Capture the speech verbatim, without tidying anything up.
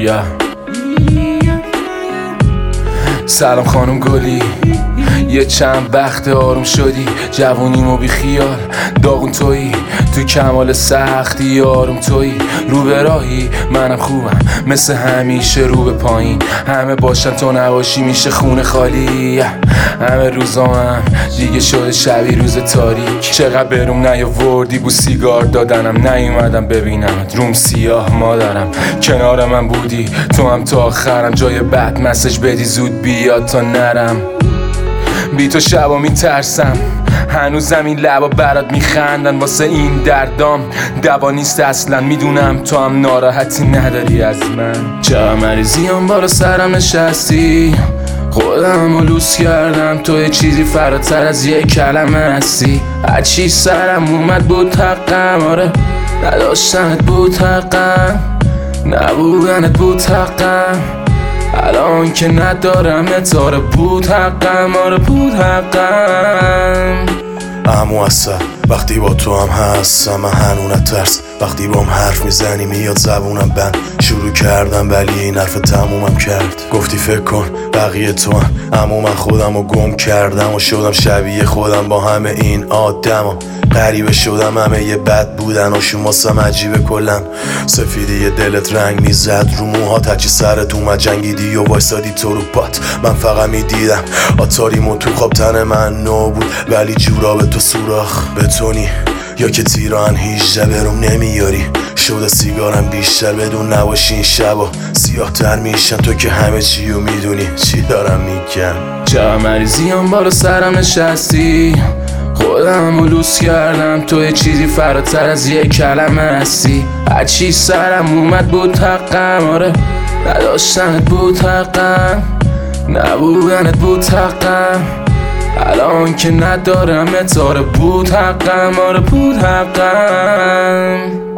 یا سلام خانم گلی، یه چند وقت آروم شدی، جوونیمو بی خیال داغون تویی، تو کمال سختی آروم تویی، رو به راهی منم خوبم مثل همیشه رو به پایین، همه باشن تو نباشی میشه خونه خالی، همه روزام دیگه شده شبی روز تاریک، چقدر بروم نیاوردی بو سیگار دادنم، نیومدم ببینمت روم سیاه مادرم، کنار من بودی تو هم تا آخرم، جای بد مسج بدی زود بیاد تا نرم، بی تو شبا میترسم، هنوزم این لبا برات میخندن، واسه این دردام دوا نیست اصلا، میدونم تو هم ناراحتی نداری از من، چرا مریضیم بالا سرم نشستی، خودم رو لوس کردم، تو یه چیزی فراتر از یه کلمه هستی، هرچی سرم اومد بود حقم، آره نداشتنت بود حقم، نبودنت بود حقم، الان که ندارم اتاره بود حقم، آره بود حقم. امو اصلا وقتی با تو هم هستم من هنونت ترس، وقتی با هم حرف میزنی میاد زبونم بند، شروع کردم ولی این حرف تمومم کرد، گفتی فکر کن بقیه تو هم، امو من خودم رو گم کردم و شدم شبیه خودم با همه این آدم، غریبه شدم همه یه بد بودن و شماسم عجیبه کلن، سفیدی دلت رنگ میزد رو موهات، هرچی سرت اومد جنگیدی و وایسادی تو رو پات، من فقط میدیدم آتاریمون تو خواب، تن من نو بود ولی جورا به تو سوراخ بتونی، یا که تیران هیجده بروم نمیاری، شده سیگارم بیشتر بدون نباشی این شبا سیاه تر میشن، تو که همه چیو میدونی چی دارم میگم، چرا مریضیم بالا سرم نشستی، خودم رو لوس کردم، تو یه چیزی فراتر از یه کلمه هستی، هرچی سرم اومد بود حقم، آره نداشتنت بود حقم، نبودنت بود حقم، الان که ندارم اتاره بود حقم، آره بود حقم.